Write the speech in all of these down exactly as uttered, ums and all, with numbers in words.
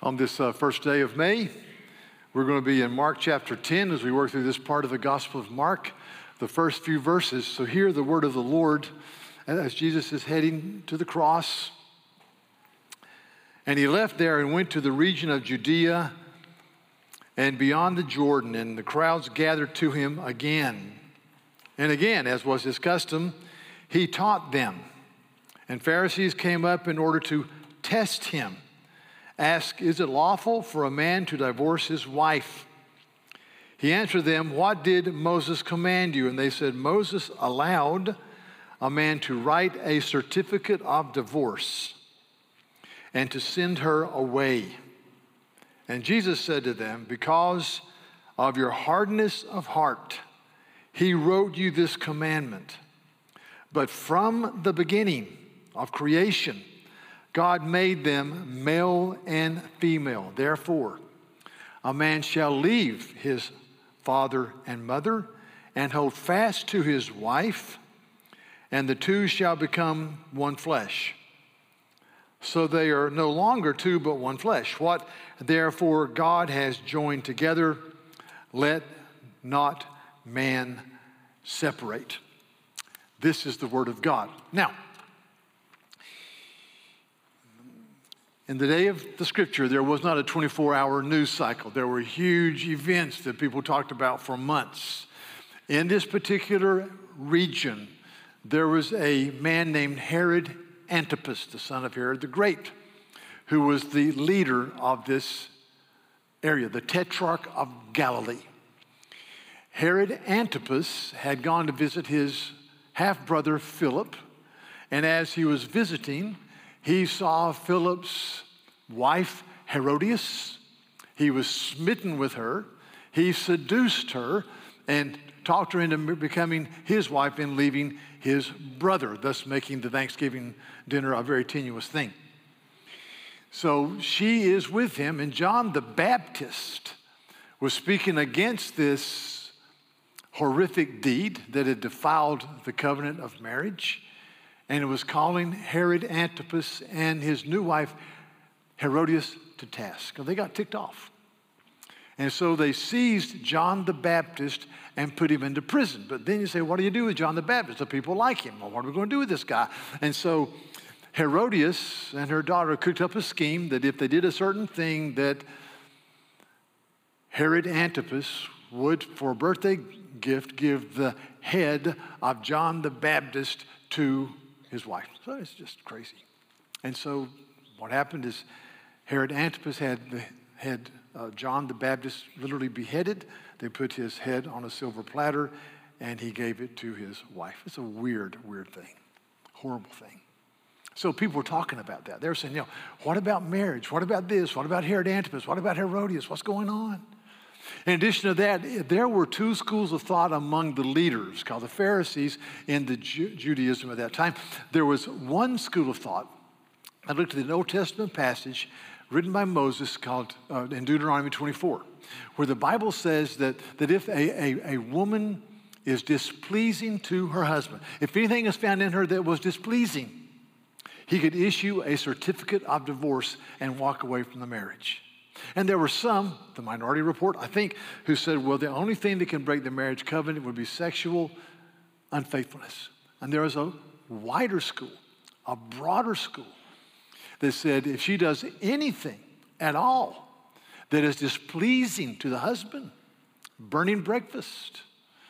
On this uh, first day of May, we're going to be in Mark chapter ten as we work through this part of the Gospel of Mark, the first few verses. So hear the word of the Lord as Jesus is heading to the cross. And he left there and went to the region of Judea and beyond the Jordan, and the crowds gathered to him again. And again, as was his custom, he taught them. And Pharisees came up in order to test him. Ask, is it lawful for a man to divorce his wife? He answered them, what did Moses command you? And they said, Moses allowed a man to write a certificate of divorce and to send her away. And Jesus said to them, because of your hardness of heart, he wrote you this commandment. But from the beginning of creation, God made them male and female. Therefore, a man shall leave his father and mother and hold fast to his wife, and the two shall become one flesh. So they are no longer two, but one flesh. What therefore God has joined together, let not man separate. This is the word of God. Now, in the day of the scripture, there was not a twenty-four hour news cycle. There were huge events that people talked about for months. In this particular region, there was a man named Herod Antipas, the son of Herod the Great, who was the leader of this area, the Tetrarch of Galilee. Herod Antipas had gone to visit his half-brother Philip, and as he was visiting, he saw Philip's wife, Herodias. He was smitten with her. He seduced her and talked her into becoming his wife and leaving his brother, thus making the Thanksgiving dinner a very tenuous thing. So she is with him, and John the Baptist was speaking against this horrific deed that had defiled the covenant of marriage. And it was calling Herod Antipas and his new wife, Herodias, to task. They got ticked off. And so they seized John the Baptist and put him into prison. But then you say, what do you do with John the Baptist? The people like him. Well, what are we going to do with this guy? And so Herodias and her daughter cooked up a scheme that if they did a certain thing, that Herod Antipas would, for a birthday gift, give the head of John the Baptist to his wife. So it's just crazy. And so what happened is Herod Antipas had, the, had uh, John the Baptist literally beheaded. They put his head on a silver platter, and he gave it to his wife. It's a weird, weird thing. Horrible thing. So people were talking about that. They were saying, you know, what about marriage? What about this? What about Herod Antipas? What about Herodias? What's going on? In addition to that, there were two schools of thought among the leaders called the Pharisees in the Ju- Judaism at that time. There was one school of thought. I looked at the Old Testament passage written by Moses called uh, in Deuteronomy twenty-four, where the Bible says that, that if a, a, a woman is displeasing to her husband, if anything is found in her that was displeasing, he could issue a certificate of divorce and walk away from the marriage. And there were some, the Minority Report, I think, who said, well, the only thing that can break the marriage covenant would be sexual unfaithfulness. And there was a wider school, a broader school, that said if she does anything at all that is displeasing to the husband, burning breakfast,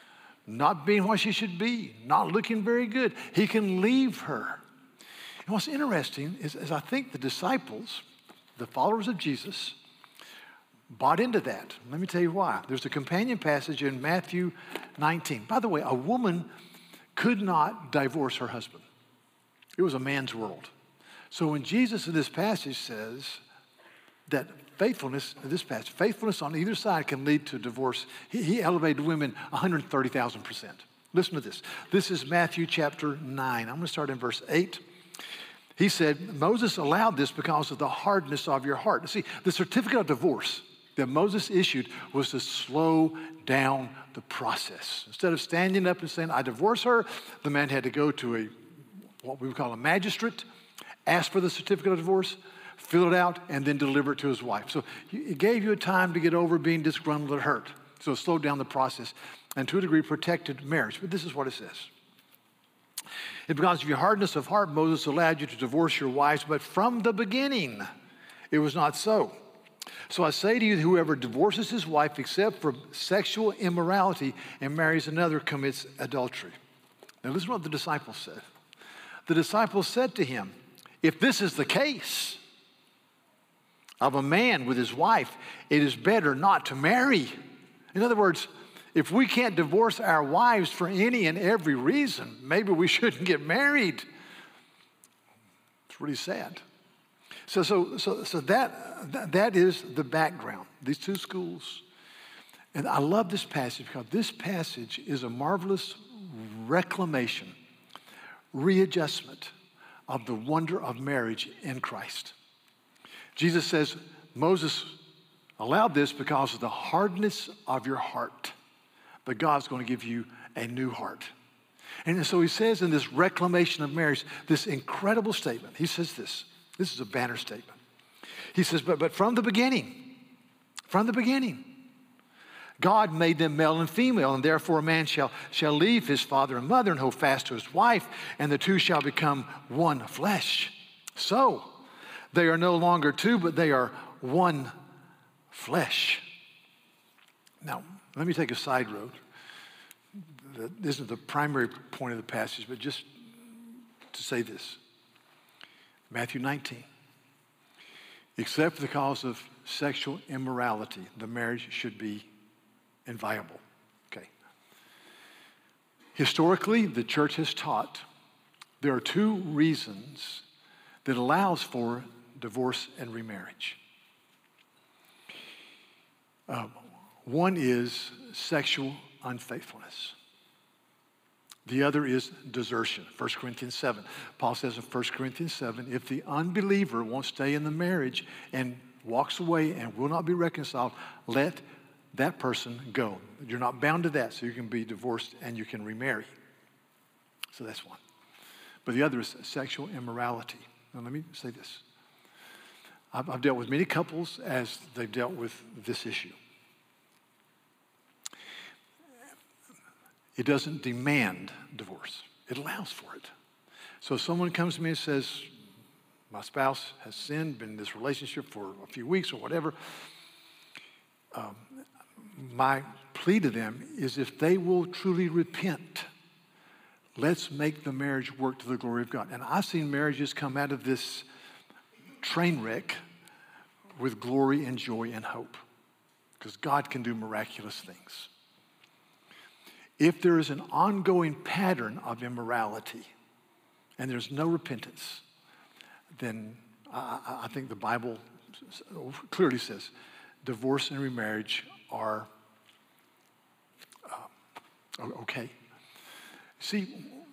not being what she should be, not looking very good, he can leave her. And what's interesting is, is I think the disciples, the followers of Jesus, bought into that. Let me tell you why. There's a companion passage in Matthew nineteen. By the way, a woman could not divorce her husband. It was a man's world. So when Jesus in this passage says that faithfulness, in this passage, faithfulness on either side can lead to divorce, he, he elevated women one hundred thirty thousand percent. Listen to this. This is Matthew chapter nine. I'm going to start in verse eight. He said, Moses allowed this because of the hardness of your heart. See, the certificate of divorce that Moses issued was to slow down the process. Instead of standing up and saying, I divorce her, the man had to go to a what we would call a magistrate, ask for the certificate of divorce. fill it out, and then deliver it to his wife. So it gave you a time to get over being disgruntled or hurt. So it slowed down the process and to a degree protected marriage. But this is what it says. And because of your hardness of heart, Moses allowed you to divorce your wives, but from the beginning it was not so. So I say to you, whoever divorces his wife except for sexual immorality and marries another commits adultery. Now listen to what the disciples said. The disciples said to him, if this is the case of a man with his wife, it is better not to marry. In other words, if we can't divorce our wives for any and every reason, maybe we shouldn't get married. That's what he said. So, so, so, so that, that, that is the background, these two schools. And I love this passage because this passage is a marvelous reclamation, readjustment of the wonder of marriage in Christ. Jesus says, Moses allowed this because of the hardness of your heart, but God's going to give you a new heart. And so he says in this reclamation of marriage, this incredible statement. He says this. This is a banner statement. He says, but, but from the beginning, from the beginning, God made them male and female, and therefore a man shall, shall leave his father and mother and hold fast to his wife, and the two shall become one flesh. So they are no longer two, but they are one flesh. Now, let me take a side road. That isn't the primary point of the passage, but just to say this. Matthew nineteen. Except for the cause of sexual immorality, the marriage should be inviolable. Okay. Historically, the church has taught there are two reasons that allows for divorce and remarriage. Uh, one is sexual unfaithfulness. The other is desertion. First Corinthians seven. Paul says in First Corinthians seven, if the unbeliever won't stay in the marriage and walks away and will not be reconciled, let that person go. You're not bound to that, so you can be divorced and you can remarry. So that's one. But the other is sexual immorality. Now let me say this. I've, I've dealt with many couples as they've dealt with this issue. It doesn't demand divorce. It allows for it. So if someone comes to me and says, my spouse has sinned, been in this relationship for a few weeks or whatever, um, my plea to them is if they will truly repent, let's make the marriage work to the glory of God. And I've seen marriages come out of this train wreck with glory and joy and hope because God can do miraculous things. If there is an ongoing pattern of immorality and there's no repentance, then I, I think the Bible clearly says divorce and remarriage are uh, okay. See,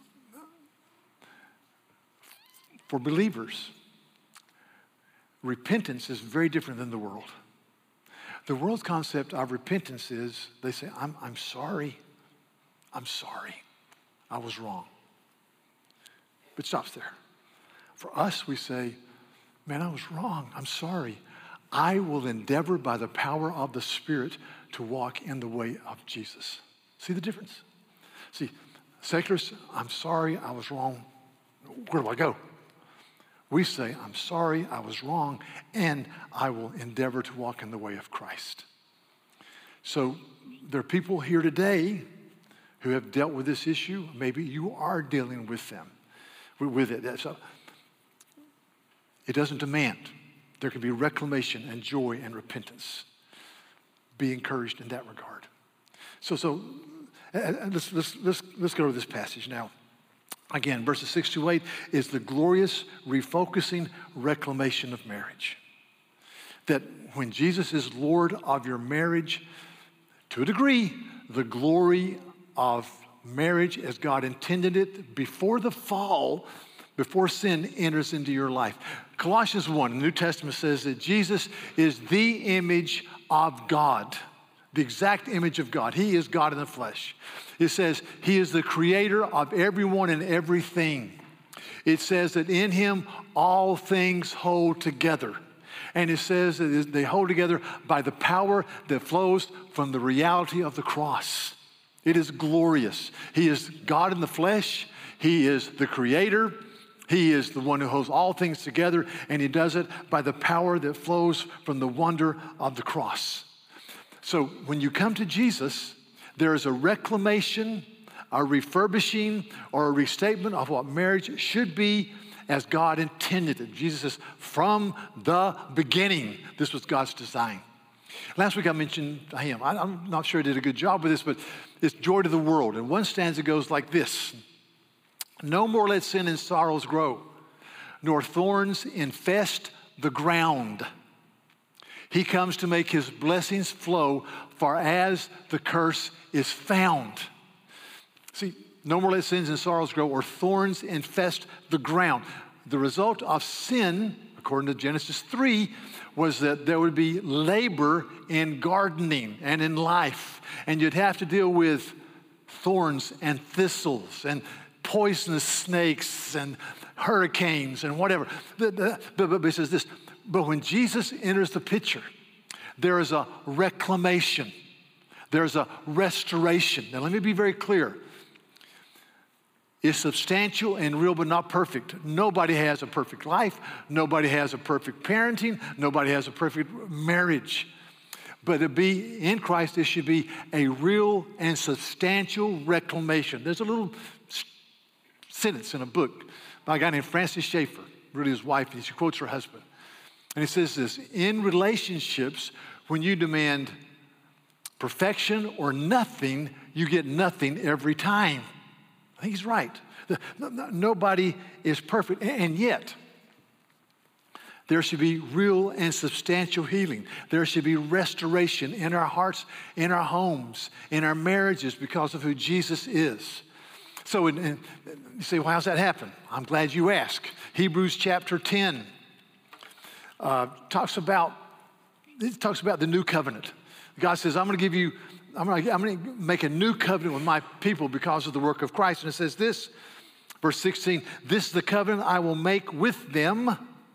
for believers, repentance is very different than the world. The world's concept of repentance is they say, I'm, I'm sorry. I'm sorry. I was wrong. But it stops there. For us, we say, man, I was wrong. I'm sorry. I will endeavor by the power of the Spirit to walk in the way of Jesus. See the difference? See, secularists, I'm sorry, I was wrong. Where do I go? We say, I'm sorry, I was wrong, and I will endeavor to walk in the way of Christ. So there are people here today who have dealt with this issue. Maybe you are dealing with them, with it. So it doesn't demand. There can be reclamation and joy and repentance. Be encouraged in that regard. So, so uh, let's, let's, let's, let's go to this passage now. Again, verses six to eight is the glorious refocusing reclamation of marriage. That when Jesus is Lord of your marriage, to a degree, the glory of marriage as God intended it before the fall, before sin enters into your life. Colossians one, the New Testament says that Jesus is the image of God, the exact image of God. He is God in the flesh. It says he is the creator of everyone and everything. It says that in him all things hold together. And it says that they hold together by the power that flows from the reality of the cross. It is glorious. He is God in the flesh. He is the creator. He is the one who holds all things together, and he does it by the power that flows from the wonder of the cross. So when you come to Jesus, there is a reclamation, a refurbishing, or a restatement of what marriage should be as God intended it. Jesus says, from the beginning, this was God's design. Last week I mentioned a hymn. I'm not sure I did a good job with this, but it's Joy to the World. And one stanza goes like this. No more let sin and sorrows grow, nor thorns infest the ground. He comes to make his blessings flow, for as the curse is found. See, no more let sins and sorrows grow, or thorns infest the ground. The result of sin, according to Genesis three, was that there would be labor in gardening and in life. And you'd have to deal with thorns and thistles and poisonous snakes and hurricanes and whatever. But he says this, but when Jesus enters the picture, there is a reclamation. There's a restoration. Now let me be very clear. It's substantial and real, but not perfect. Nobody has a perfect life. Nobody has a perfect parenting. Nobody has a perfect marriage. But to be in Christ, it should be a real and substantial reclamation. There's a little sentence in a book by a guy named Francis Schaeffer, really his wife, and she quotes her husband. And he says this, in relationships, when you demand perfection or nothing, you get nothing every time. I think he's right. Nobody is perfect. And yet, there should be real and substantial healing. There should be restoration in our hearts, in our homes, in our marriages because of who Jesus is. So in, in, you say, well, how's that happen? I'm glad you asked. Hebrews chapter ten uh, talks about, it talks about the new covenant. God says, I'm going to give you, I'm going to, I'm going to make a new covenant with my people because of the work of Christ. And it says this, verse sixteen, this is the covenant I will make with them.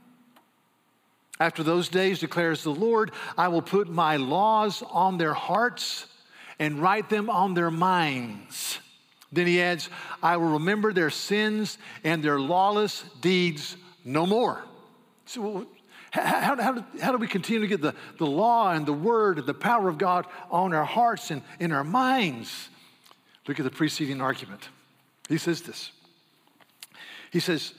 After those days, declares the Lord, I will put my laws on their hearts and write them on their minds. Then he adds, I will remember their sins and their lawless deeds no more. So how, how, do, how do we continue to get the, the law and the word and the power of God on our hearts and in our minds? Look at the preceding argument. He says this. He says,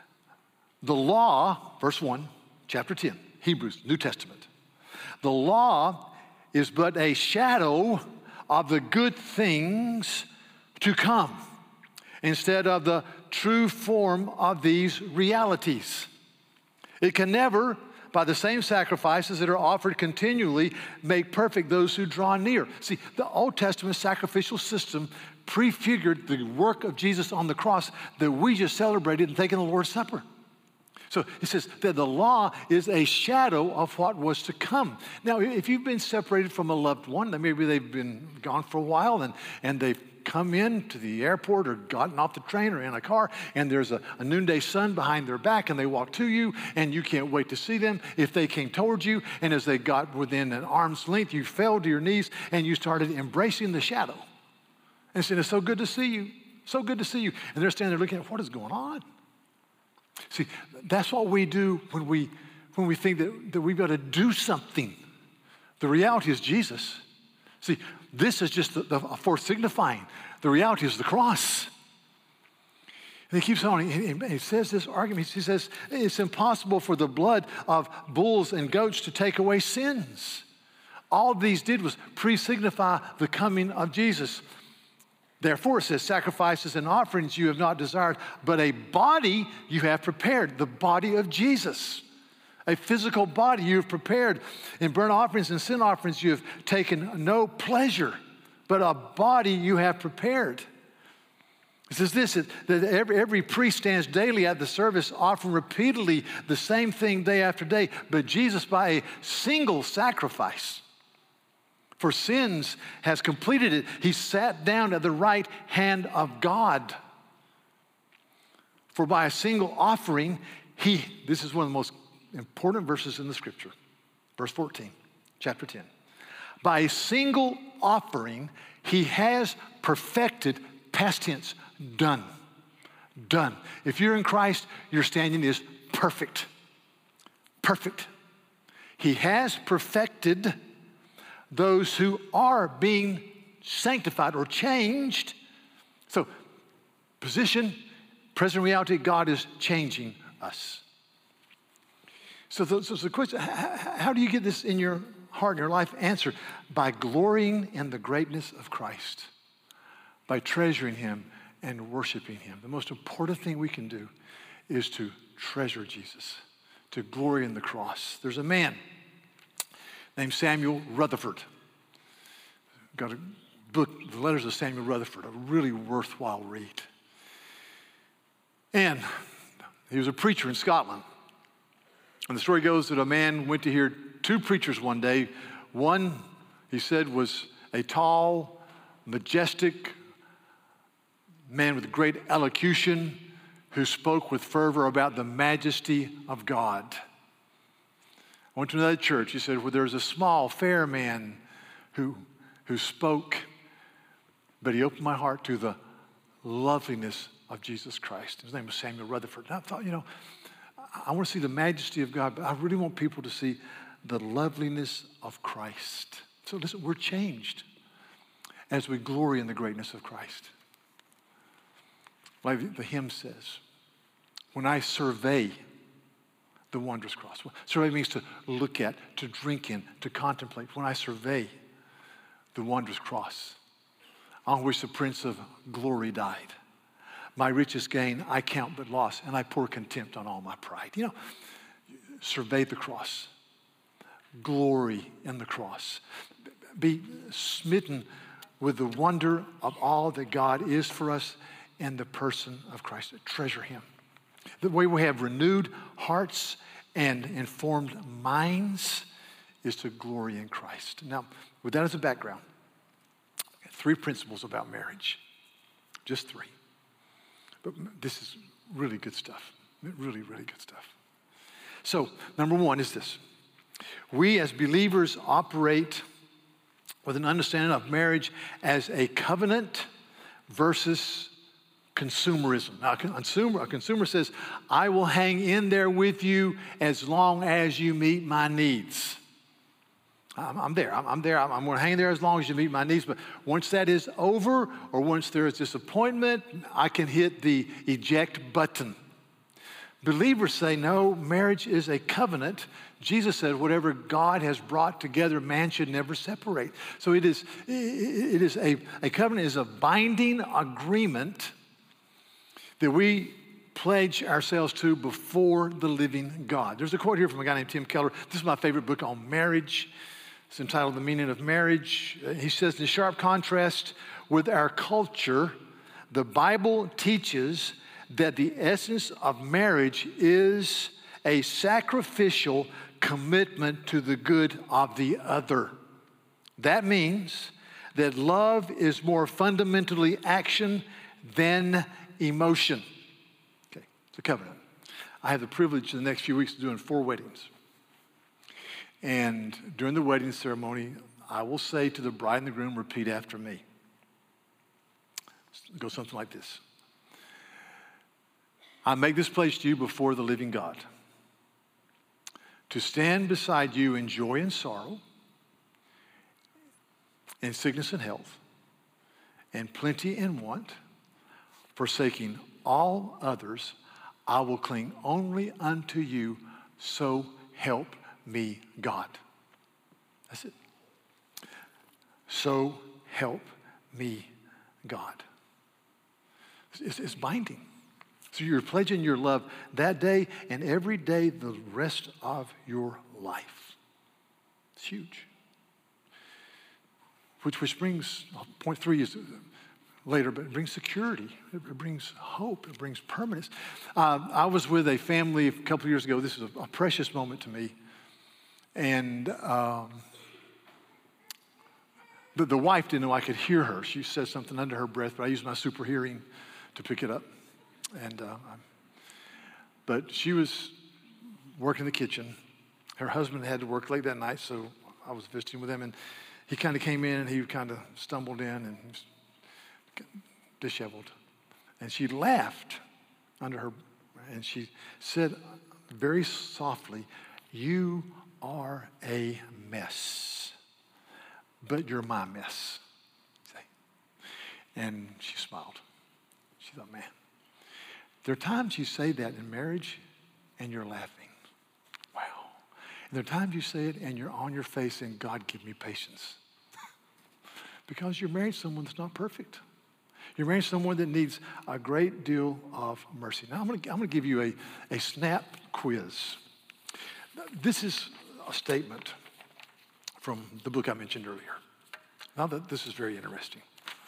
the law, verse one, chapter ten, Hebrews, New Testament. The law is but a shadow of the good things to come, instead of the true form of these realities. It can never, by the same sacrifices that are offered continually, make perfect those who draw near. See, the Old Testament sacrificial system prefigured the work of Jesus on the cross that we just celebrated and taken the Lord's Supper. So it says that the law is a shadow of what was to come. Now, if you've been separated from a loved one, maybe they've been gone for a while and, and they've come in to the airport or gotten off the train or in a car, and there's a, a noonday sun behind their back, and they walk to you, and you can't wait to see them. If they came towards you, and as they got within an arm's length, you fell to your knees, and you started embracing the shadow. And said, it's so good to see you, so good to see you. And they're standing there looking at, what is going on? See, that's what we do when we when we think that, that we've got to do something. The reality is Jesus. See, this is just the, the for signifying. The reality is the cross. And he keeps on, and he says this argument, he says, it's impossible for the blood of bulls and goats to take away sins. All these did was pre-signify the coming of Jesus. Therefore, it says, sacrifices and offerings you have not desired, but a body you have prepared, the body of Jesus. A physical body you have prepared. In burnt offerings and sin offerings you have taken no pleasure, but a body you have prepared. It says this, that every, every priest stands daily at the service, offering repeatedly the same thing day after day, but Jesus by a single sacrifice for sins has completed it. He sat down at the right hand of God. For by a single offering, He, this is one of the most important verses in the scripture. Verse fourteen, chapter ten. By a single offering, he has perfected, past tense, done. Done. If you're in Christ, your standing is perfect. Perfect. He has perfected those who are being sanctified or changed. So, position, present reality, God is changing us. So, the, so the question, how, how do you get this in your heart, in your life? Answer, by glorying in the greatness of Christ, by treasuring him and worshiping him. The most important thing we can do is to treasure Jesus, to glory in the cross. There's a man named Samuel Rutherford. Got a book, The Letters of Samuel Rutherford, a really worthwhile read. And he was a preacher in Scotland. And the story goes that a man went to hear two preachers one day. One, he said, was a tall, majestic man with great elocution who spoke with fervor about the majesty of God. I went to another church. He said, well, there was a small, fair man who, who spoke, but he opened my heart to the loveliness of Jesus Christ. His name was Samuel Rutherford. And I thought, you know, I want to see the majesty of God, but I really want people to see the loveliness of Christ. So listen, we're changed as we glory in the greatness of Christ. Like the hymn says, when I survey the wondrous cross. Survey means to look at, to drink in, to contemplate. When I survey the wondrous cross on which the Prince of Glory died, my richest gain I count but loss, and I pour contempt on all my pride. You know, survey the cross. Glory in the cross. Be smitten with the wonder of all that God is for us in the person of Christ. Treasure him. The way we have renewed hearts and informed minds is to glory in Christ. Now, with that as a background, three principles about marriage. Just three. But this is really good stuff. Really, really good stuff. So, number one is this. We as believers operate with an understanding of marriage as a covenant versus consumerism. Now, a consumer, a consumer says, I will hang in there with you as long as you meet my needs. I'm, I'm there. I'm, I'm there. I'm, I'm going to hang there as long as you meet my needs. But once that is over, or once there is disappointment, I can hit the eject button. Believers say, no, marriage is a covenant. Jesus said, whatever God has brought together, man should never separate. So it is, it is a, a covenant is a binding agreement that we pledge ourselves to before the living God. There's a quote here from a guy named Tim Keller. This is my favorite book on marriage. It's entitled The Meaning of Marriage. He says, in sharp contrast with our culture, the Bible teaches that the essence of marriage is a sacrificial commitment to the good of the other. That means that love is more fundamentally action than emotion. Okay, it's a covenant. I have the privilege in the next few weeks of doing four weddings. And during the wedding ceremony, I will say to the bride and the groom, repeat after me. It goes something like this. I make this pledge to you before the living God, to stand beside you in joy and sorrow, in sickness and health, in plenty and want, forsaking all others, I will cling only unto you, so help me God. That's it. So help me God. It's, it's binding. So you're pledging your love that day and every day the rest of your life. It's huge. Which, which brings, point three is later, but it brings security. It brings hope. It brings permanence. Uh, I was with a family a couple of years ago. This is a, a precious moment to me. And um, the, the wife didn't know I could hear her. She said something under her breath, but I used my super hearing to pick it up. And uh, but she was working in the kitchen. Her husband had to work late that night, so I was visiting with him, and he kind of came in, and he kind of stumbled in and was disheveled. And she laughed under her, and she said very softly, "You are a mess, but you're my mess." And she smiled. She thought, man, there are times you say that in marriage and you're laughing. Wow. And there are times you say it and you're on your face saying, God, give me patience. Because you're married to someone that's not perfect. You're married to someone that needs a great deal of mercy. Now, I'm going to, I'm going to give you a, a snap quiz. This is a statement from the book I mentioned earlier. Now, that this is very interesting.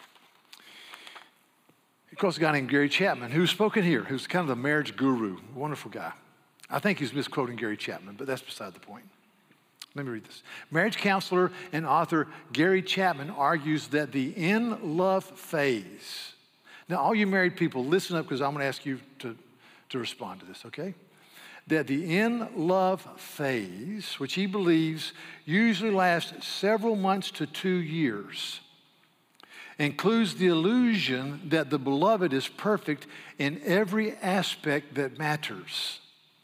Of course, a guy named Gary Chapman, who's spoken here, who's kind of the marriage guru, wonderful guy. I think he's misquoting Gary Chapman, but that's beside the point. Let me read this. Marriage counselor and author Gary Chapman argues that the in-love phase. Now, all you married people, listen up because I'm going to ask you to, to respond to this, okay? That the in-love phase, which he believes usually lasts several months to two years, includes the illusion that the beloved is perfect in every aspect that matters.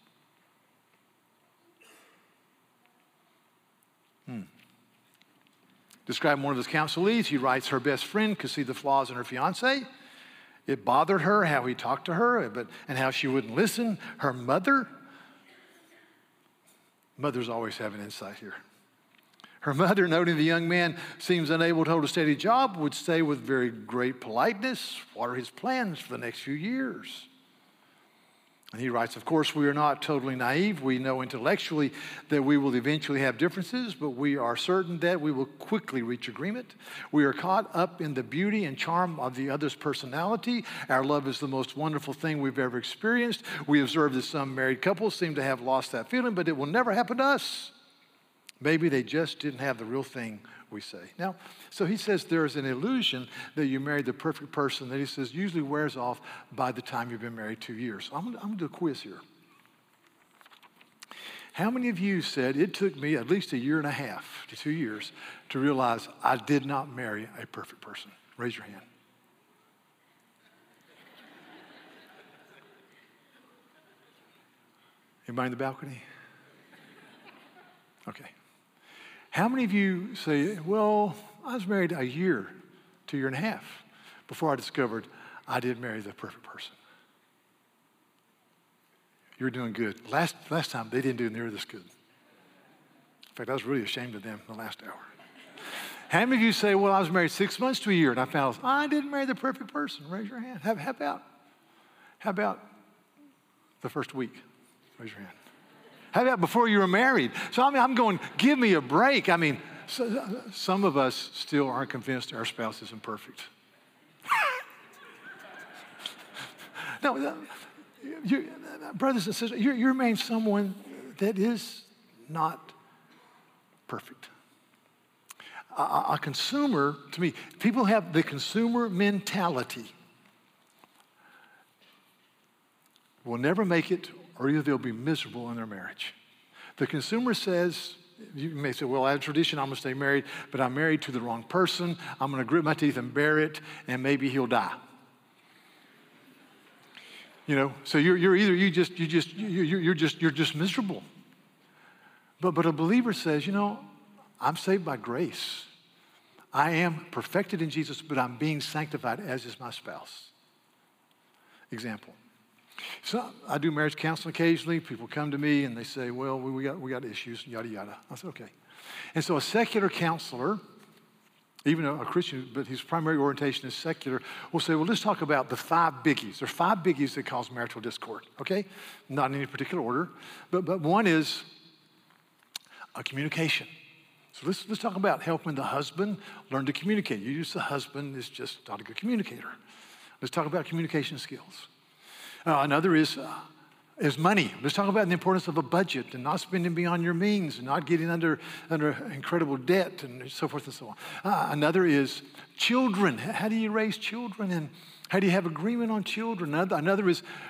Hmm. Describing one of his counselees, he writes, her best friend could see the flaws in her fiance. It bothered her how he talked to her, but and how she wouldn't listen. Her mother, mothers always have an insight here. Her mother, noting the young man seems unable to hold a steady job, would say with very great politeness, what are his plans for the next few years? And he writes, of course, we are not totally naive. We know intellectually that we will eventually have differences, but we are certain that we will quickly reach agreement. We are caught up in the beauty and charm of the other's personality. Our love is the most wonderful thing we've ever experienced. We observe that some married couples seem to have lost that feeling, but it will never happen to us. Maybe they just didn't have the real thing, we say. Now, so he says there's an illusion that you married the perfect person that he says usually wears off by the time you've been married two years. So I'm, I'm going to do a quiz here. How many of you said it took me at least a year and a half to two years to realize I did not marry a perfect person? Raise your hand. Anybody in the balcony? Okay. How many of you say, well, I was married a year, two year and a half before I discovered I didn't marry the perfect person? You're doing good. Last, last time, they didn't do near this good. In fact, I was really ashamed of them the last hour. How many of you say, well, I was married six months to a year and I found I didn't marry the perfect person? Raise your hand. How, how about, how about the first week? Raise your hand. How about before you were married? So I mean, I'm going, give me a break. I mean, so, some of us still aren't convinced our spouse isn't perfect. No, you, brothers and sisters, you're, you're marrying someone that is not perfect. A, a consumer, to me, people have the consumer mentality. Will never make it, or either they'll be miserable in their marriage. The consumer says, you may say, well, I have a tradition, I'm going to stay married, but I'm married to the wrong person. I'm going to grit my teeth and bear it, and maybe he'll die. You know, so you're, you're either, you just, you just, you, you're just, you're just miserable. But, but a believer says, you know, I'm saved by grace. I am perfected in Jesus, but I'm being sanctified, as is my spouse. Example. So I do marriage counseling occasionally. People come to me and they say, well, we got, we got issues, yada, yada. I said, okay. And so a secular counselor, even a, a Christian, but his primary orientation is secular, will say, well, let's talk about the five biggies. There are five biggies that cause marital discord, okay? Not in any particular order. But, but one is a communication. So let's, let's talk about helping the husband learn to communicate. You use the husband is just not a good communicator. Let's talk about communication skills. Uh, another is, uh, is money. Let's talk about the importance of a budget and not spending beyond your means and not getting under, under incredible debt and so forth and so on. Uh, another is children. How do you raise children and how do you have agreement on children? Another, another is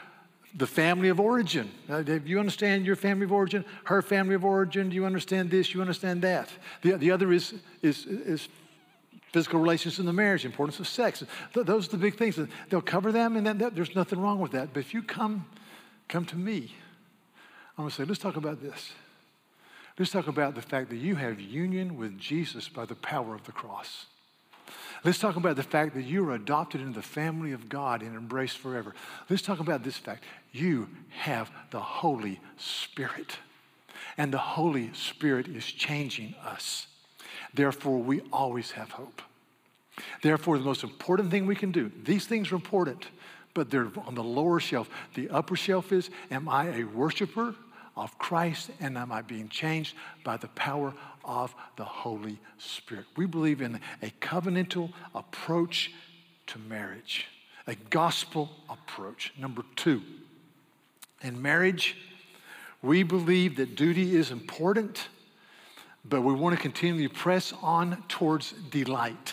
the family of origin. Uh, do you understand your family of origin? Her family of origin? Do you understand this? You understand that? The, the other is, is, is physical relations in the marriage, importance of sex. Th- those are the big things. They'll cover them, and then that, there's nothing wrong with that. But if you come, come to me, I'm going to say, let's talk about this. Let's talk about the fact that you have union with Jesus by the power of the cross. Let's talk about the fact that you are adopted into the family of God and embraced forever. Let's talk about this fact. You have the Holy Spirit, and the Holy Spirit is changing us. Therefore, we always have hope. Therefore, the most important thing we can do, these things are important, but they're on the lower shelf. The upper shelf is, am I a worshiper of Christ, and am I being changed by the power of the Holy Spirit? We believe in a covenantal approach to marriage, a gospel approach. Number two, in marriage, we believe that duty is important, but we want to continually press on towards delight.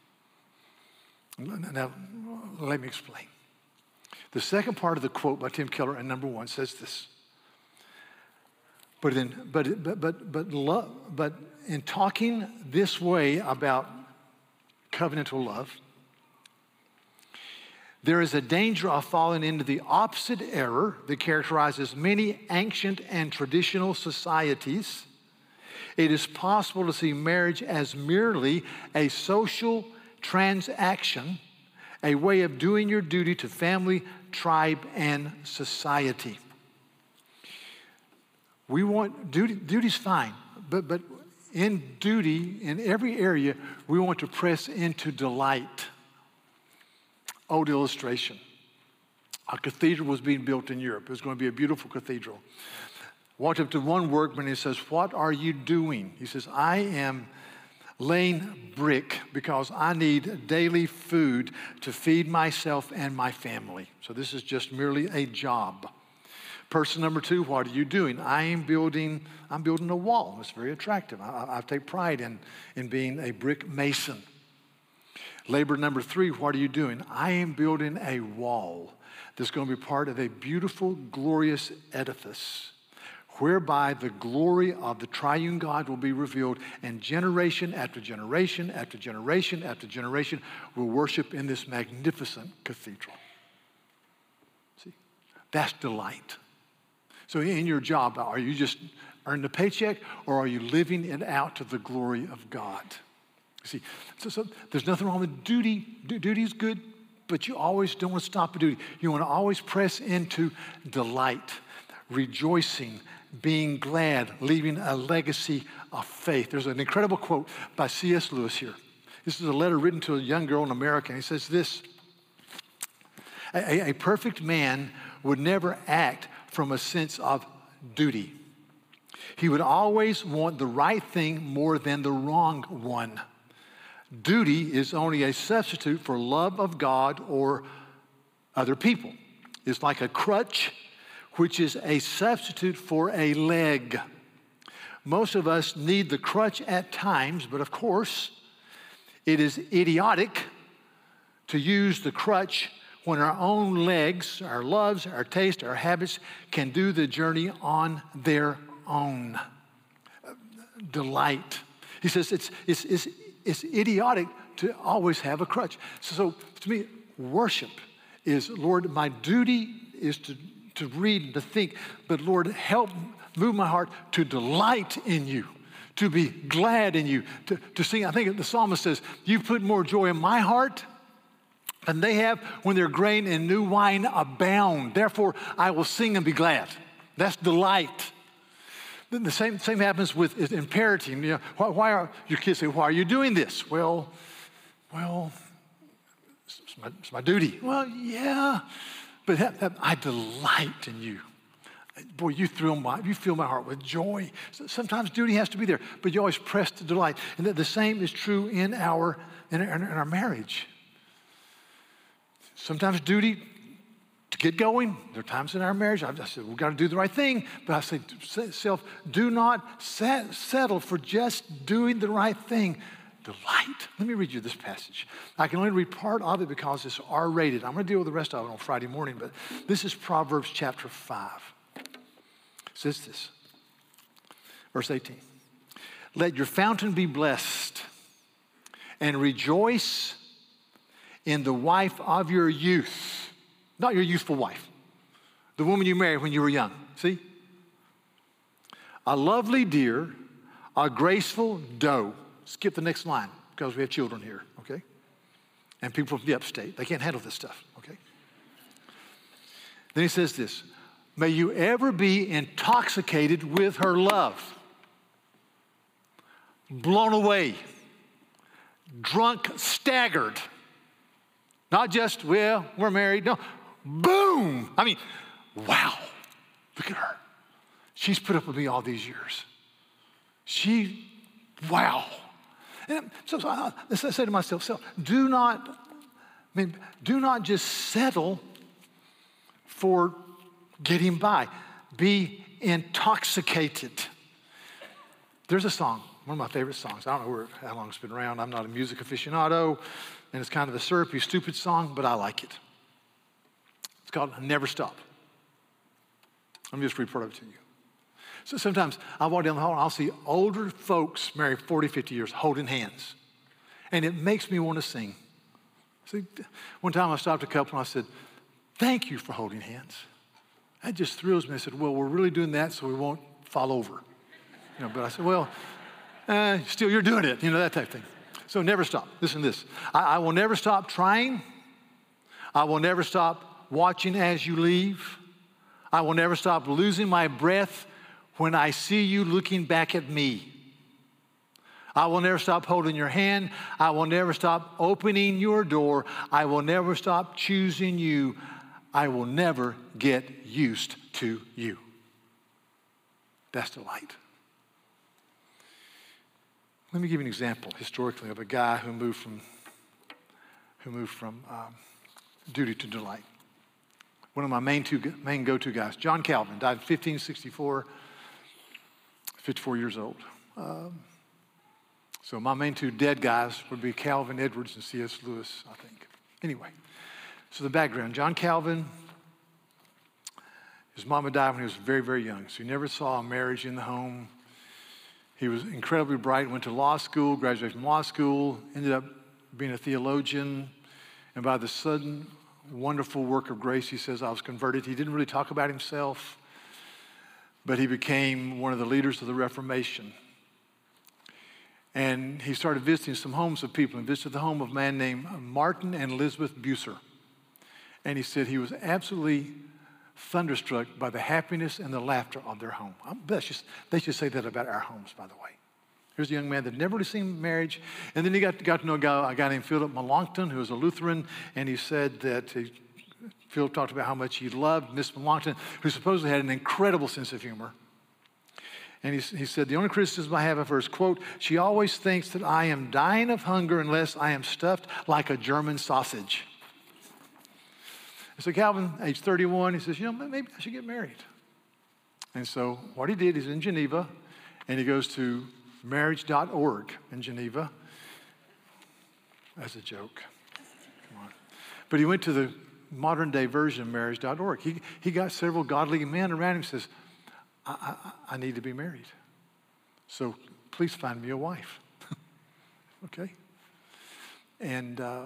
Now, let me explain. The second part of the quote by Tim Keller in number one says this. But in, but, but, but, but, love, but in talking this way about covenantal love, there is a danger of falling into the opposite error that characterizes many ancient and traditional societies. It is possible to see marriage as merely a social transaction, a way of doing your duty to family, tribe, and society. We want, duty, duty's fine, but, but in duty, in every area, we want to press into delight. Old illustration. A cathedral was being built in Europe. It was going to be a beautiful cathedral. Walked up to one workman and he says, "What are you doing?" He says, "I am laying brick because I need daily food to feed myself and my family. So this is just merely a job." Person number two, "What are you doing?" "I am building, I'm building a wall." It's very attractive. I, I take pride in, in being a brick mason. Labor number three, "What are you doing?" "I am building a wall that's going to be part of a beautiful, glorious edifice whereby the glory of the triune God will be revealed, and generation after generation after generation after generation will worship in this magnificent cathedral." See, that's delight. So in your job, are you just earning a paycheck, or are you living it out to the glory of God? See, so, so there's nothing wrong with duty. Du- duty is good, but you always don't want to stop at duty. You want to always press into delight, rejoicing, being glad, leaving a legacy of faith. There's an incredible quote by C S Lewis here. This is a letter written to a young girl in America, and he says this: a, a perfect man would never act from a sense of duty. He would always want the right thing more than the wrong one. Duty is only a substitute for love of God or other people. It's like a crutch, which is a substitute for a leg. Most of us need the crutch at times, but of course, it is idiotic to use the crutch when our own legs, our loves, our tastes, our habits can do the journey on their own. Delight. He says it's, it's, it's, it's idiotic to always have a crutch. So, so to me, worship is, Lord, my duty is to, to read and to think, but Lord, help move my heart to delight in you, to be glad in you, to, to sing. I think the psalmist says, "You put more joy in my heart than they have when their grain and new wine abound. Therefore, I will sing and be glad." That's delight. The same, same happens with in parenting. You know, why, why are your kids say, "Why are you doing this?" Well, well, it's my, it's my duty. Well, yeah, but that, that, I delight in you. Boy, you thrill my, you fill my heart with joy. Sometimes duty has to be there, but you always press to delight. And the same is true in our in our, in our marriage. Sometimes duty to get going. There are times in our marriage I said, we've got to do the right thing. But I say to self, do not set, settle for just doing the right thing. delight. Let me read you this passage. I can only read part of it because it's R-rated. I'm going to deal with the rest of it on Friday morning, but this is Proverbs chapter five. It says this, verse eighteen. Let your fountain be blessed, and rejoice in the wife of your youth. Not your youthful wife, the woman you married when you were young. See? A lovely deer, a graceful doe. Skip the next line because we have children here, okay? And people from the upstate. They can't handle this stuff, okay? Then he says this, may you ever be intoxicated with her love, blown away, drunk, staggered. Not just, well, we're married. No, boom. I mean, wow, look at her. She's put up with me all these years. She, wow. And so, so I, I say to myself, so do not, I mean, do not just settle for getting by. Be intoxicated. There's a song, one of my favorite songs. I don't know where, how long it's been around. I'm not a music aficionado, and it's kind of a syrupy, stupid song, but I like it. It's called Never Stop. Let me just read part of it to you. So sometimes I walk down the hall and I'll see older folks married forty, fifty years holding hands. And it makes me want to sing. See, one time I stopped a couple and I said, thank you for holding hands. That just thrills me. I said, well, we're really doing that so we won't fall over. You know, but I said, well, uh, still you're doing it, you know, that type of thing. So never stop. Listen to this. I, I will never stop trying. I will never stop watching as you leave. I will never stop losing my breath when I see you looking back at me. I will never stop holding your hand. I will never stop opening your door. I will never stop choosing you. I will never get used to you. That's delight. Let me give you an example historically of a guy who moved from, who moved from um, duty to delight. One of my main two main go-to guys, John Calvin, died in fifteen sixty-four, fifty-four years old. Um, so my main two dead guys would be Calvin Edwards and C S Lewis, I think. Anyway, so the background, John Calvin, his mama died when he was very, very young, so he never saw a marriage in the home. He was incredibly bright, went to law school, graduated from law school, ended up being a theologian, and by the sudden wonderful work of grace, he says, I was converted. He didn't really talk about himself, but he became one of the leaders of the Reformation. And he started visiting some homes of people and visited the home of a man named Martin and Elizabeth Bucer. And he said he was absolutely thunderstruck by the happiness and the laughter of their home. That's just, they should say that about our homes, by the way. Here's a young man that never really seen marriage. And then he got, got to know a guy, a guy named Philip Melanchthon, who was a Lutheran, and he said that he, Philip talked about how much he loved Miss Melanchthon, who supposedly had an incredible sense of humor. And he, he said, the only criticism I have of her is, quote, she always thinks that I am dying of hunger unless I am stuffed like a German sausage. And so Calvin, age thirty-one, he says, you know, maybe I should get married. And so what he did, he's in Geneva, and he goes to marriage dot org in Geneva. That's a joke. Come on. But he went to the modern day version of marriage dot org. He, he got several godly men around him and says, I, I, I need to be married. So please find me a wife. Okay? And uh,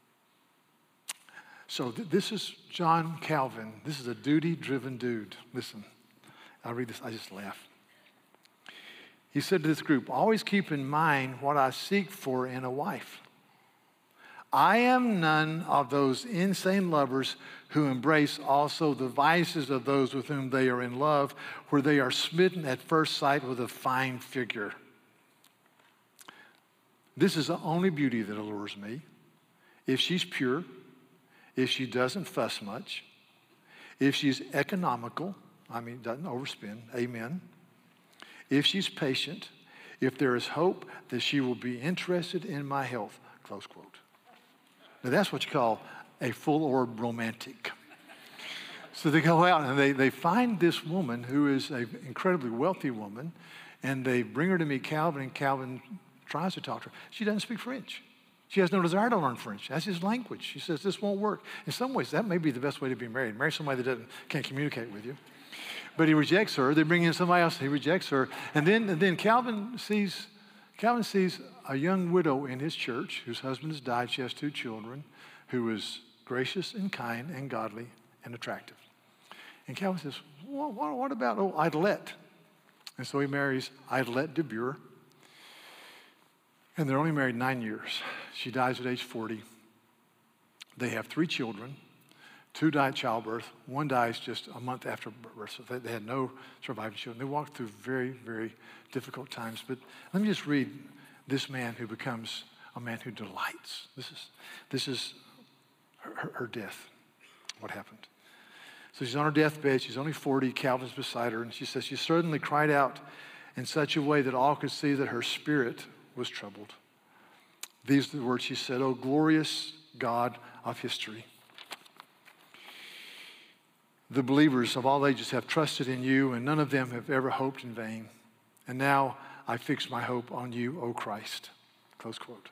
so th- this is John Calvin. This is a duty-driven dude. Listen, I read this, I just laugh. He said to this group, always keep in mind what I seek for in a wife. I am none of those insane lovers who embrace also the vices of those with whom they are in love, where they are smitten at first sight with a fine figure. This is the only beauty that allures me. If she's pure, if she doesn't fuss much, if she's economical, I mean, doesn't overspend, amen. If she's patient, if there is hope that she will be interested in my health, close quote. Now that's what you call a full-orbed romantic. So they go out and they, they find this woman who is an incredibly wealthy woman, and they bring her to meet Calvin, and Calvin tries to talk to her. She doesn't speak French. She has no desire to learn French. That's his language. She says, this won't work. In some ways, that may be the best way to be married. Marry somebody that doesn't, can't communicate with you. But he rejects her. They bring in somebody else. He rejects her. And then, and then Calvin sees, Calvin sees a young widow in his church whose husband has died. She has two children, who is gracious and kind and godly and attractive. And Calvin says, what, what, what about oh, Idelette? And so he marries Idelette de Bure. And they're only married nine years. She dies at age forty. They have three children. Two die at childbirth. One dies just a month after birth. So they, they had no surviving children. They walked through very, very difficult times. But let me just read this man who becomes a man who delights. This is, this is her, her death, what happened. So she's on her deathbed. She's only forty. Calvin's beside her. And she says, she suddenly cried out in such a way that all could see that her spirit was troubled. These are the words she said, "O glorious God of history, the believers of all ages have trusted in you, and none of them have ever hoped in vain. And now I fix my hope on you, O Christ." Close quote.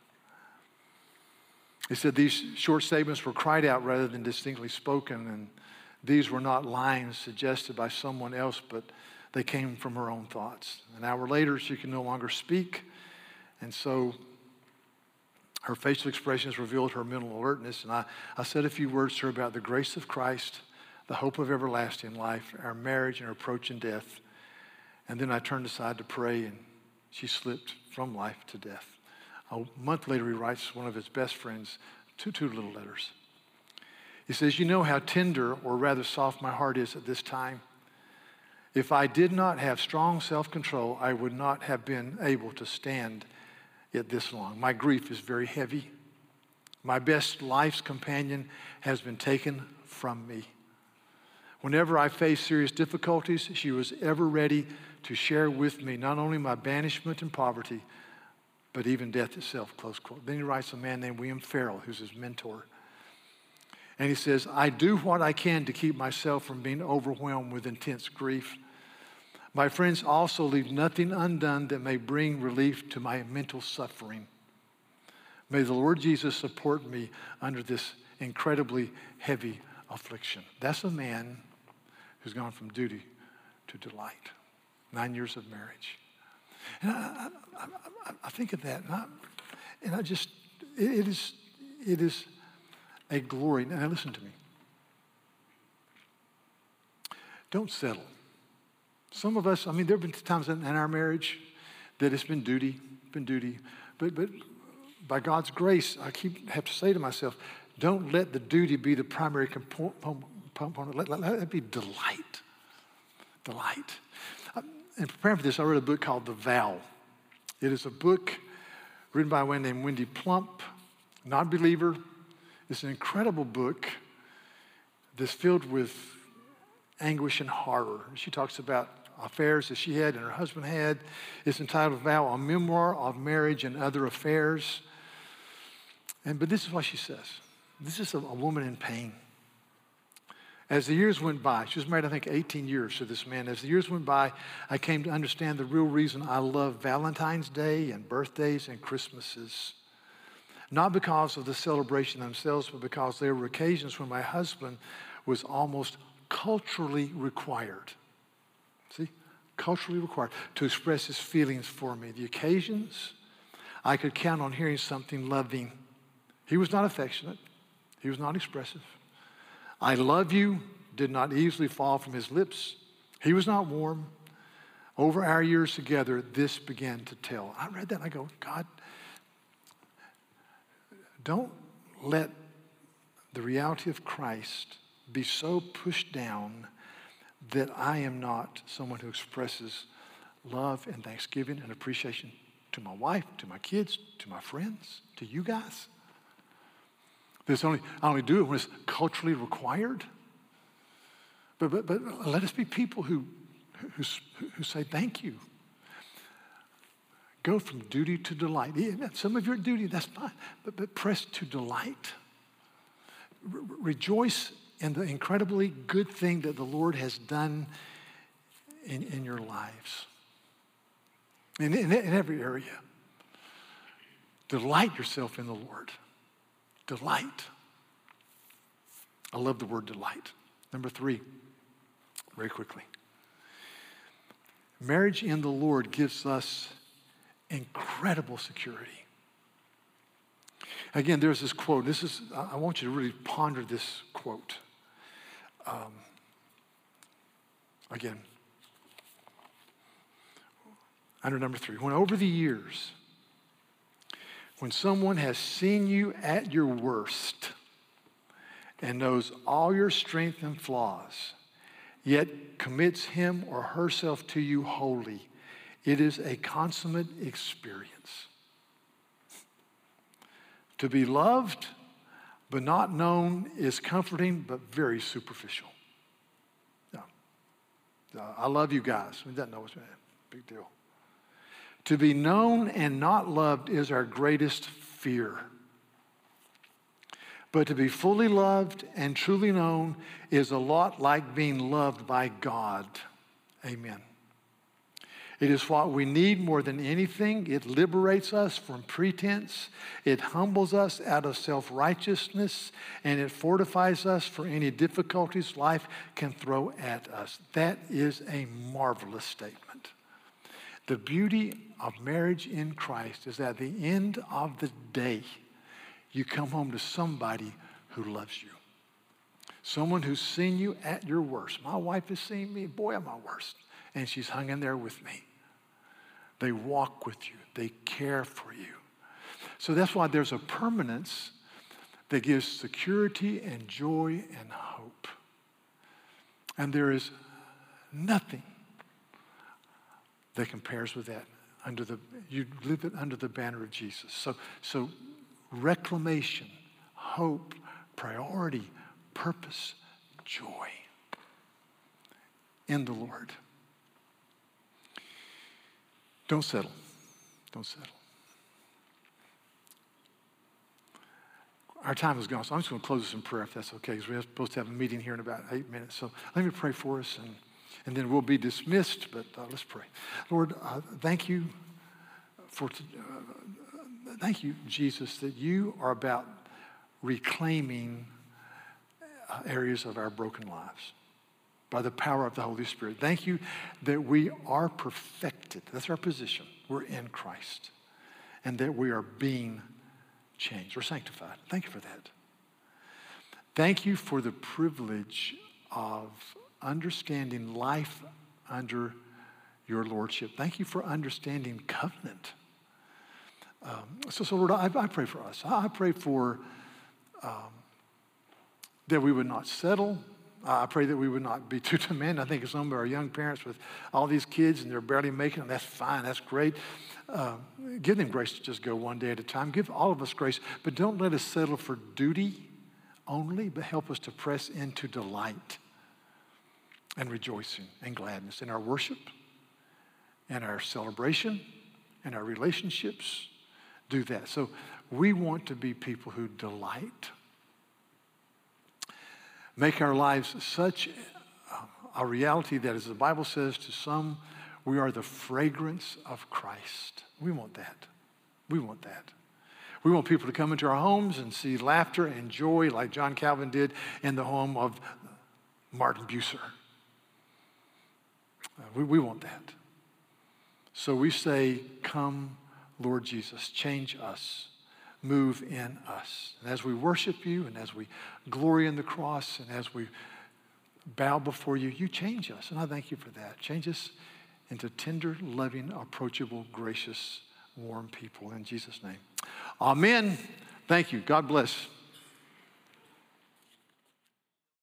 He said these short statements were cried out rather than distinctly spoken, and these were not lines suggested by someone else, but they came from her own thoughts. An hour later, she could no longer speak, and so her facial expressions revealed her mental alertness. And I, I said a few words to her about the grace of Christ, the hope of everlasting life, our marriage and our approach in death. And then I turned aside to pray, and she slipped from life to death. A month later, he writes one of his best friends two, two little letters. He says, "You know how tender, or rather soft, my heart is at this time. If I did not have strong self-control, I would not have been able to stand it this long. My grief is very heavy. My best life's companion has been taken from me. Whenever I faced serious difficulties, she was ever ready to share with me not only my banishment and poverty, but even death itself," close quote. Then he writes a man named William Farrell, who's his mentor. And he says, "I do what I can to keep myself from being overwhelmed with intense grief. My friends also leave nothing undone that may bring relief to my mental suffering. May the Lord Jesus support me under this incredibly heavy affliction." That's a man who's gone from duty to delight. Nine years of marriage. And I, I, I, I think of that, and I, and I just, it, it is, it is a glory. Now listen to me. Don't settle. Some of us, I mean, there have been times in, in our marriage that it's been duty, been duty, but but by God's grace, I keep have to say to myself, don't let the duty be the primary component. Let, let, let it be delight. Delight. In preparing for this, I read a book called The Vow. It is a book written by a woman named Wendy Plump, non-believer. It's an incredible book that's filled with anguish and horror. She talks about affairs that she had and her husband had. It's entitled Vow, a Memoir of Marriage and Other Affairs. And but this is what she says. This is a, a woman in pain. As the years went by, she was married, I think, eighteen years to this man. As the years went by, I came to understand the real reason I love Valentine's Day and birthdays and Christmases. Not because of the celebration themselves, but because there were occasions when my husband was almost culturally required. See? Culturally required to express his feelings for me. The occasions, I could count on hearing something loving. He was not affectionate. He was not expressive. "I love you" did not easily fall from his lips. He was not warm. Over our years together, this began to tell. I read that and I go, God, don't let the reality of Christ be so pushed down that I am not someone who expresses love and thanksgiving and appreciation to my wife, to my kids, to my friends, to you guys. This only, I only do it when it's culturally required. But, but, but let us be people who, who, who say thank you. Go from duty to delight. Some of your duty, that's fine. But, but press to delight. Re- rejoice in the incredibly good thing that the Lord has done in, in your lives. In, in, in every area. Delight yourself in the Lord. Delight. I love the word delight. Number three, very quickly. Marriage in the Lord gives us incredible security. Again, there's this quote. This is, I want you to really ponder this quote. Um, again, under number three, when over the years, when someone has seen you at your worst and knows all your strength and flaws, yet commits him or herself to you wholly, it is a consummate experience. To be loved but not known is comforting but very superficial. No. No, I love you guys. We don't know what's a big deal. To be known and not loved is our greatest fear. But to be fully loved and truly known is a lot like being loved by God. Amen. It is what we need more than anything. It liberates us from pretense. It humbles us out of self-righteousness, and it fortifies us for any difficulties life can throw at us. That is a marvelous statement. The beauty of marriage in Christ is at the end of the day, you come home to somebody who loves you. Someone who's seen you at your worst. My wife has seen me, boy, at my worst. And she's hung in there with me. They walk with you. They care for you. So that's why there's a permanence that gives security and joy and hope. And there is nothing that compares with that. Under the, you live it under the banner of Jesus. So, so reclamation, hope, priority, purpose, joy in the Lord. Don't settle. Don't settle. Our time is gone, so I'm just going to close this in prayer if that's okay, because we're supposed to have a meeting here in about eight minutes. So let me pray for us, and, and then we'll be dismissed, but uh, let's pray. Lord, uh, thank you for, uh, thank you, Jesus, that you are about reclaiming uh, areas of our broken lives by the power of the Holy Spirit. Thank you that we are perfected. That's our position. We're in Christ. And that we are being changed. We're sanctified. Thank you for that. Thank you for the privilege of understanding life under your lordship. Thank you for understanding covenant. Um, so, so, Lord, I, I pray for us. I pray for um, that we would not settle. I pray that we would not be too demanding. I think of some of our young parents with all these kids and they're barely making it. That's fine. That's great. Uh, give them grace to just go one day at a time. Give all of us grace, but don't let us settle for duty only, but help us to press into delight and rejoicing and gladness in our worship and our celebration and our relationships. Do that. So we want to be people who delight. Make our lives such a reality that, as the Bible says, to some, we are the fragrance of Christ. We want that. We want that. We want people to come into our homes and see laughter and joy like John Calvin did in the home of Martin Bucer. Uh, we, we want that. So we say, come, Lord Jesus, change us. Move in us. And as we worship you and as we glory in the cross and as we bow before you, you change us. And I thank you for that. Change us into tender, loving, approachable, gracious, warm people. In Jesus' name. Amen. Thank you. God bless.